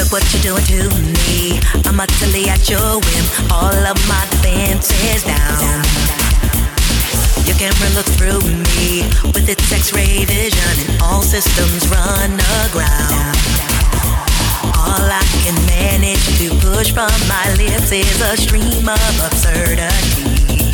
what you're doing to me. I'm utterly at your whim, all of my defenses down. Your camera looks through me with its X-ray vision, and all systems run aground. All I can manage to push from my lips is a stream of absurdity.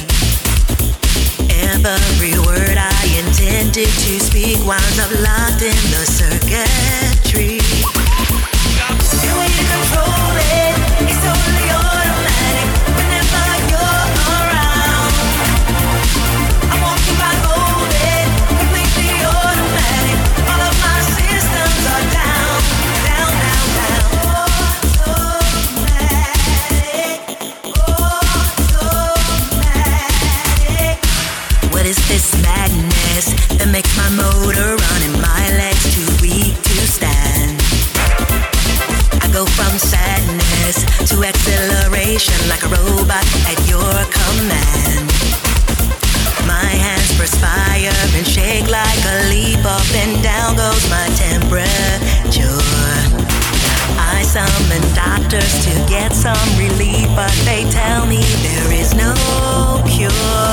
Every word I intended to speak winds up locked in the circuitry. The way you control it, it's totally automatic. Whenever you're around, I'm walking by golden, completely automatic. All of my systems are down, down, down, down. Automatic. What is this madness that makes my motor run and my legs too weak to stand? I go from sadness to acceleration like a robot at your command. My hands perspire and shake like a leaf. Up and down goes my temperature. I summon doctors to get some relief, but they tell me there is no cure.